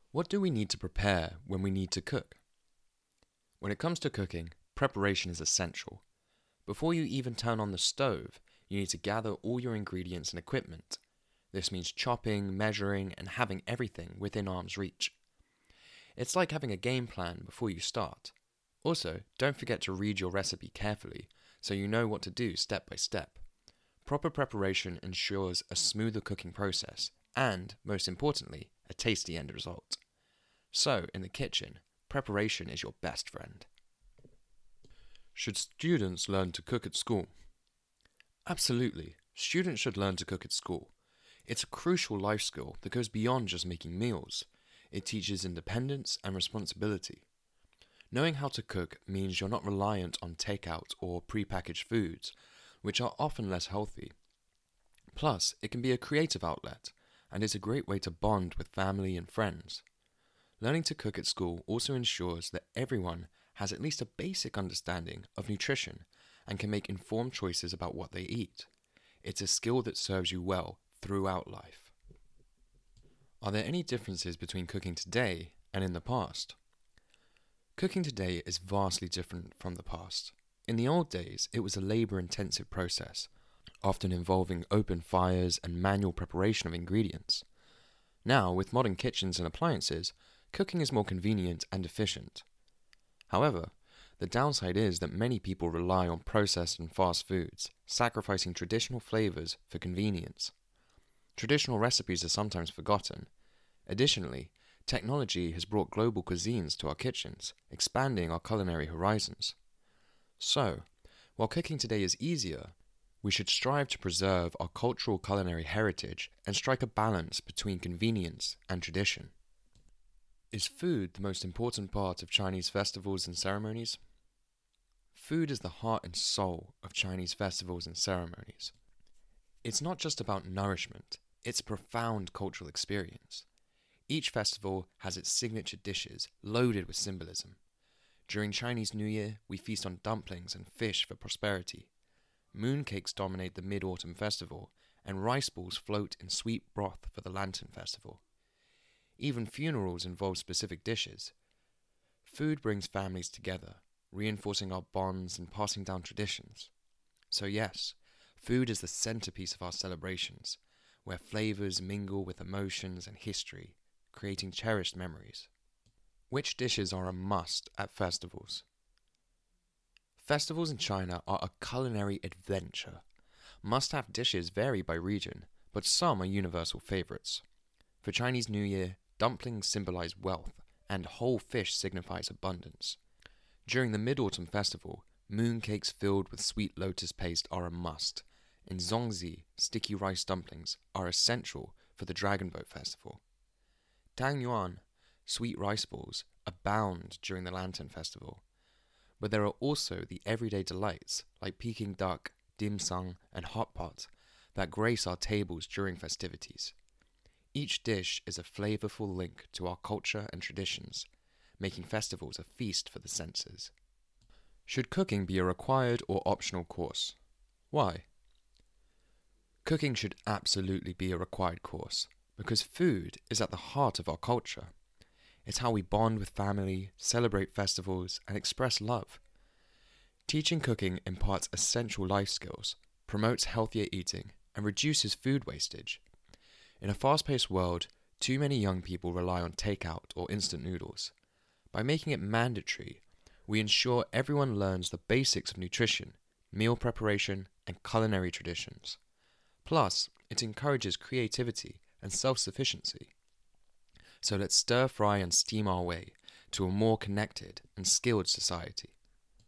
What do we need to prepare when we need to cook? When it comes to cooking, preparation is essential. Before you even turn on the stove, you need to gather all your ingredients and equipment. This means chopping, measuring, and having everything within arm's reach. It's like having a game plan before you start. Also, don't forget to read your recipe carefully so you know what to do step by step. Proper preparation ensures a smoother cooking process and, most importantly, a tasty end result. So, in the kitchen, preparation is your best friend. Should students learn to cook at school? Absolutely. Students should learn to cook at school. It's a crucial life skill that goes beyond just making meals. It teaches independence and responsibility. Knowing how to cook means you're not reliant on takeout or prepackaged foods, which are often less healthy. Plus, it can be a creative outlet, and it's a great way to bond with family and friends. Learning to cook at school also ensures that everyone has at least a basic understanding of nutrition and can make informed choices about what they eat. It's a skill that serves you well throughout life. Are there any differences between cooking today and in the past? Cooking today is vastly different from the past. In the old days, it was a labor-intensive process, often involving open fires and manual preparation of ingredients. Now, with modern kitchens and appliances, cooking is more convenient and efficient. However, the downside is that many people rely on processed and fast foods, sacrificing traditional flavors for convenience. Traditional recipes are sometimes forgotten. Additionally, technology has brought global cuisines to our kitchens, expanding our culinary horizons. So, while cooking today is easier, we should strive to preserve our cultural culinary heritage and strike a balance between convenience and tradition. Is food the most important part of Chinese festivals and ceremonies? Food is the heart and soul of Chinese festivals and ceremonies. It's not just about nourishment, it's a profound cultural experience. Each festival has its signature dishes loaded with symbolism. During Chinese New Year, we feast on dumplings and fish for prosperity. Mooncakes dominate the Mid-Autumn Festival, and rice balls float in sweet broth for the Lantern Festival. Even funerals involve specific dishes. Food brings families together, reinforcing our bonds and passing down traditions. So yes, food is the centerpiece of our celebrations, where flavors mingle with emotions and history, creating cherished memories. Which dishes are a must at festivals? Festivals in China are a culinary adventure. Must-have dishes vary by region, but some are universal favorites. For Chinese New Year, dumplings symbolize wealth, and whole fish signifies abundance. During the Mid-Autumn Festival, mooncakes filled with sweet lotus paste are a must, and zongzi, sticky rice dumplings, are essential for the Dragon Boat Festival. Tang yuan, sweet rice balls, abound during the Lantern Festival. But there are also the everyday delights like Peking duck, dim sum, and hot pot that grace our tables during festivities. Each dish is a flavorful link to our culture and traditions, making festivals a feast for the senses. Should cooking be a required or optional course? Why? Cooking should absolutely be a required course, because food is at the heart of our culture. It's how we bond with family, celebrate festivals, and express love. Teaching cooking imparts essential life skills, promotes healthier eating, and reduces food wastage. In a fast-paced world, too many young people rely on takeout or instant noodles. By making it mandatory, we ensure everyone learns the basics of nutrition, meal preparation, and culinary traditions. Plus, it encourages creativity and self-sufficiency. So let's stir-fry and steam our way to a more connected and skilled society.